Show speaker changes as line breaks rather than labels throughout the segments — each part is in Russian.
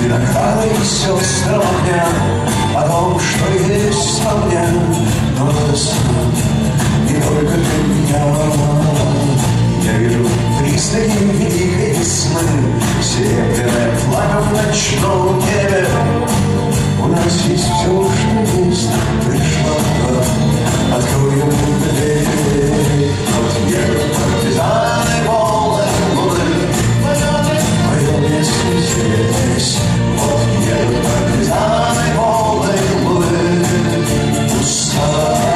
винограда и сестрам огня, о том, что есть во мне, но весна не только для меня. Я вижу признаки великой весны, серебряное пламя в ночном небе. У нас есть все, что есть, пришла пора, откроем дверь. Вот едут партизаны полной луны, мое место здесь. Вот едут партизаны полной луны, пуста.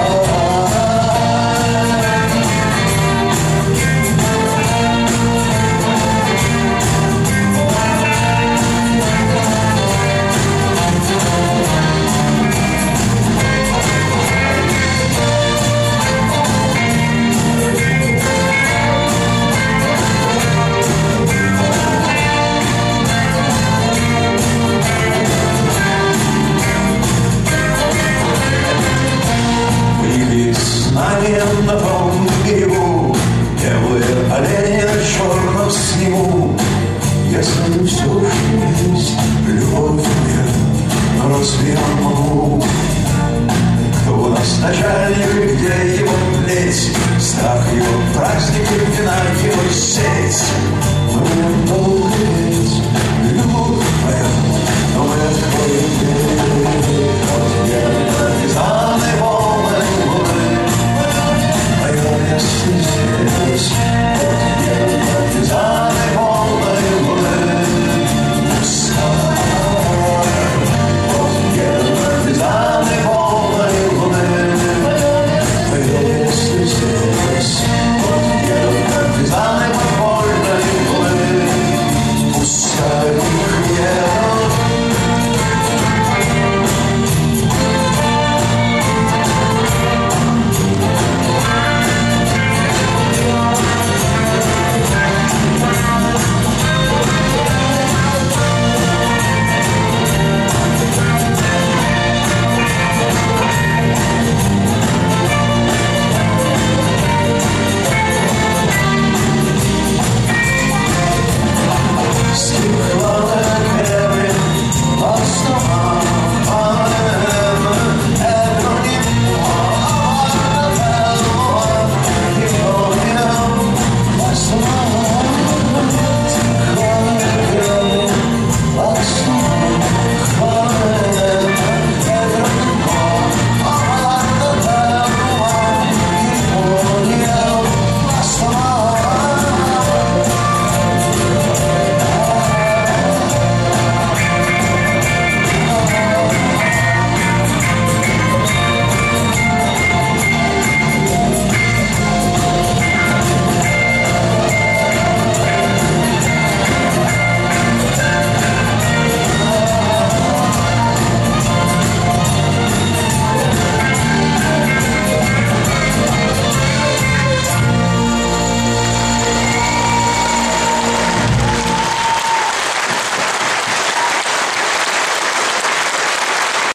На том берегу белые олени на черном снегу. Я знаю все, что есть, любовь мне, но разве я могу? Кто у нас начальник и где его плеть? Страх его праздник и вина его сеть.